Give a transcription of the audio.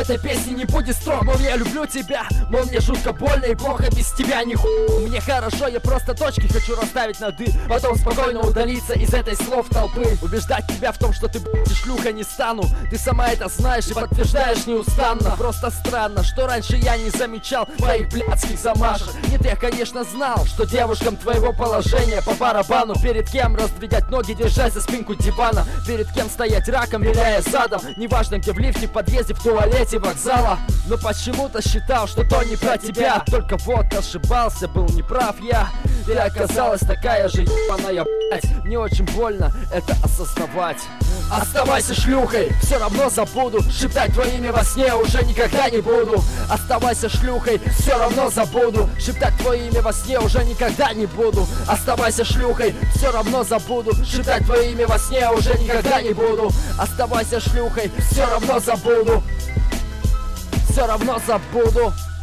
этой песни не будет строк. Мол, я люблю тебя, мол, мне жутко больно и плохо без тебя, мне хорошо, я просто точки хочу расставить над «и», потом спокойно удалиться из этой слов толпы. Убеждать тебя в том, что ты, блядь, шлюха, не стану. Ты сама это знаешь и подтверждаешь неустанно. Просто странно, что раньше я не замечал твоих блядских замашек. Нет, я, конечно, знал, что девушкам твоего положения по барабану. Перед кем раздвигать ноги, держась за спинку дивана, перед кем стоять раком, виляя задом. Неважно, где, в лифте, в подъезде, в туалете, вокзала. Но почему-то считал, что то не про тебя. Только вот ошибался, был неправ я. Ты оказалась такая же ебаная, блять. Мне очень больно это осознавать. Оставайся шлюхой, все равно забуду. Шептать твое имя во сне уже никогда не буду. Оставайся шлюхой, все равно забуду. Шептать твое имя во сне уже никогда не буду. Оставайся шлюхой, все равно забуду. Шептать твое имя во сне уже никогда не буду. Оставайся шлюхой, все равно забуду. Все равно забуду.